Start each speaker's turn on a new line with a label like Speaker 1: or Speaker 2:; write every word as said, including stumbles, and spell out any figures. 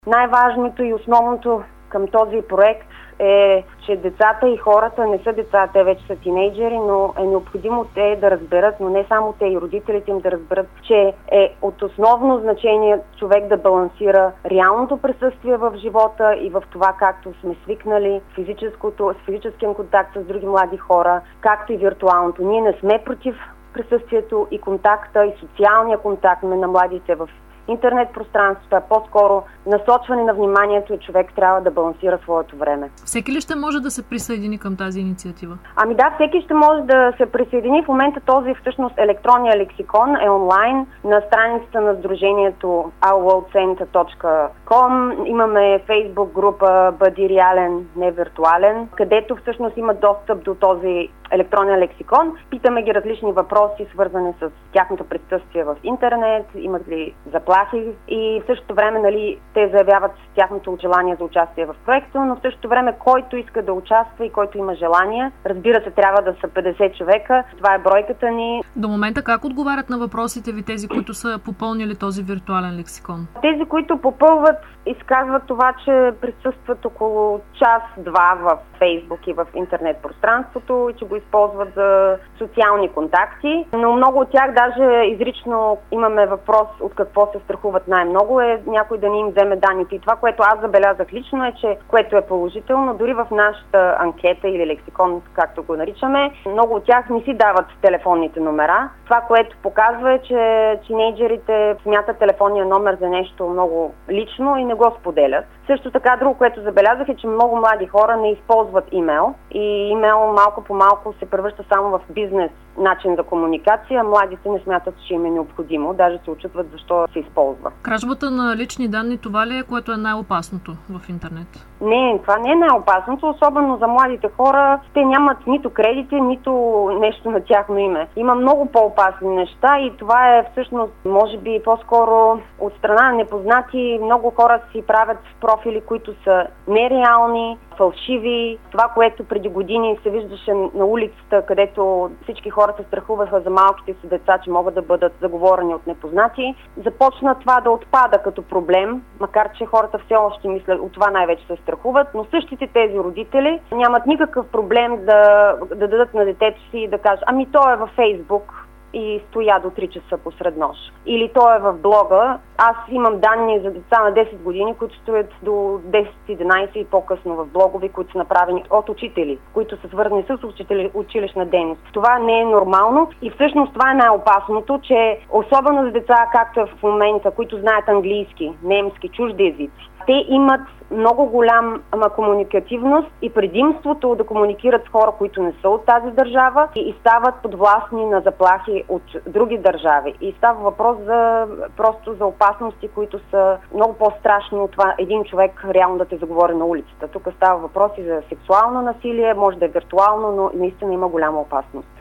Speaker 1: Най-важното и основното към този проект е, че децата и хората не са деца, те вече са тинейджери, но е необходимо те да разберат, но не само те и родителите им да разберат, че е от основно значение човек да балансира реалното присъствие в живота и в това, както сме свикнали, физическото, с физическия контакт с други млади хора, както и виртуалното. Ние не сме против присъствието и контакта и социалния контакт на младите в интернет пространството, а по-скоро насочване на вниманието и човек трябва да балансира своето време.
Speaker 2: Всеки ли ще може да се присъедини към тази инициатива?
Speaker 1: Ами да, всеки ще може да се присъедини. В момента този всъщност електронния лексикон е онлайн на страницата на сдружението ар уорлд център точка ком. Имаме фейсбук група Бъди реален, не виртуален, където всъщност има достъп до този електронен лексикон. Питаме ги различни въпроси, свързани с тяхното присъствие в интернет, имат ли заплахи и в същото време, нали, те заявяват тяхното желание за участие в проекта, но в същото време който иска да участва и който има желание, разбира се, трябва да са петдесет човека. Това е бройката ни.
Speaker 2: До момента как отговарят на въпросите ви тези, които са попълнили този виртуален лексикон?
Speaker 1: Тези, които попълват, изказват това, че присъстват около час-два в Фейсбук и в интернет пространството и че го използват за социални контакти, но много от тях даже изрично имаме въпрос от какво се страхуват най-много е някой да ни им вземе данните. И това, което аз забелязах лично е, че което е положително, дори в нашата анкета или лексикон, както го наричаме, много от тях не си дават телефонните номера. Това, което показва е, че тинейджерите смятат телефонния номер за нещо много лично и не го споделят. Също така, друго, което забелязах е, че много млади хора не използват имейл и имейл малко по малко се превръща само в бизнес начин за комуникация. Младите не смятат, че им е необходимо, даже се очутват защо се използва.
Speaker 2: Кражбата на лични данни, това ли е, което е най-опасното в интернет?
Speaker 1: Не, това не е най-опасното, особено за младите хора. Те нямат нито кредити, нито нещо на тяхно име. Има много по-опасни неща и това е всъщност, може би, по-скоро от страна на непознати. Много хора си правят профили, които са нереални, фалшиви. Това, което преди години се виждаше на улицата, където всички хора се страхуваха за малките си деца, че могат да бъдат заговорени от непознати, започна това да отпада като проблем, макар че хората все още мислят, от това най-вече се страхуват, но същите тези родители нямат никакъв проблем да, да дадат на детето си и да кажат, ами той е във Фейсбук и стоя до три часа посред нощ. Или той е в блога. Аз имам данни за деца на десет години, които стоят до десет-единайсет и по-късно в блогови, които са направени от учители, които са свързани с учители, училищна дейност. Това не е нормално и всъщност това е най-опасното, че особено за деца, както е в момента, които знаят английски, немски, чужди езици, те имат много голям ама, комуникативност и предимството да комуникират с хора, които не са от тази държава и, и стават подвластни на заплахи от други държави. И става въпрос за просто за опасности, които са много по-страшни от това един човек реално да те заговори на улицата. Тук става въпрос и за сексуално насилие, може да е виртуално, но наистина има голяма опасност.